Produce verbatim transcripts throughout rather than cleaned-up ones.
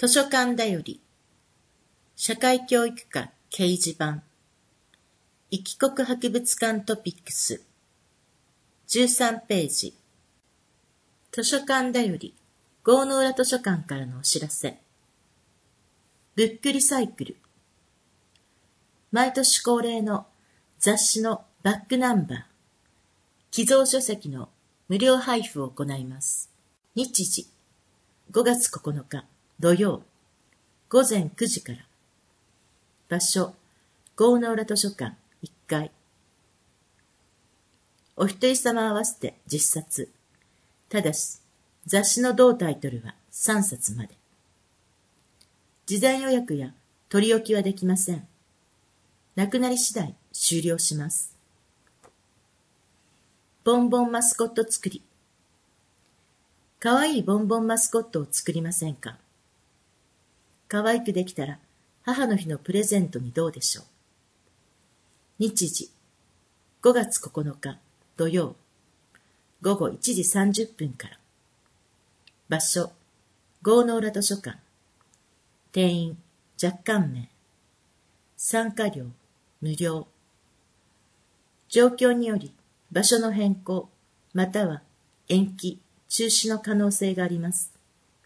図書館だより社会教育科掲示板いきこく博物館トピックスじゅうさんページ図書館だより郷ノ浦図書館からのお知らせブックリサイクル毎年恒例の雑誌のバックナンバー寄贈書籍の無料配布を行います。日時ごがつここのか土曜午前くじから場所郷ノ浦図書館いっかいお一人様合わせてじっさつただし雑誌の同タイトルはさんさつまで事前予約や取り置きはできません。なくなり次第終了します。ボンボンマスコット作りかわいいボンボンマスコットを作りませんか。かわいくできたら母の日のプレゼントにどうでしょう。日時ごがつここのか土曜ごごいちじさんじゅっぷんから場所郷ノ浦図書館定員若干名参加料無料状況により場所の変更または延期中止の可能性があります。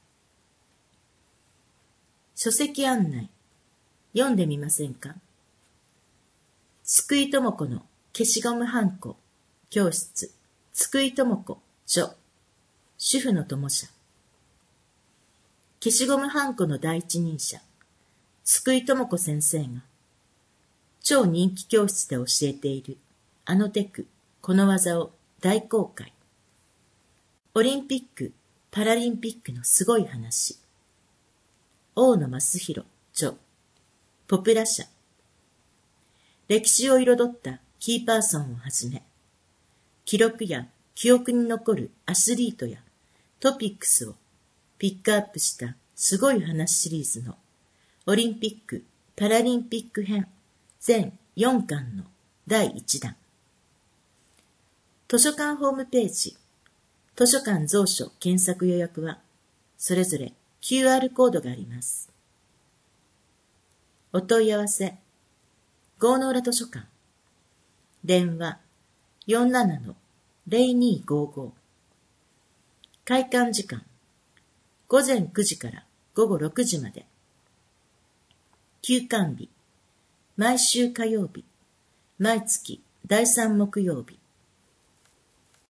書籍案内読んでみませんか。津久井智子の消しゴムはんこ教室津久井智子著主婦の友社消しゴムはんこの第一人者津久井智子先生が超人気教室で教えているあのテクこの技を大公開。オリンピックパラリンピックのすごい話大野益弘著ポプラ社歴史を彩ったキーパーソンをはじめ記録や記憶に残るアスリートやトピックスをピックアップしたすごい話シリーズのオリンピック・パラリンピック編全よんかんのだいいちだん図書館ホームページ図書館蔵書検索予約はそれぞれ キューアール コードがあります。お問い合わせ郷ノ浦図書館電話 よんななのゼロにーごーごー 開館時間ごぜんくじからごごろくじまで休館日毎週火曜日毎月だいさん木曜日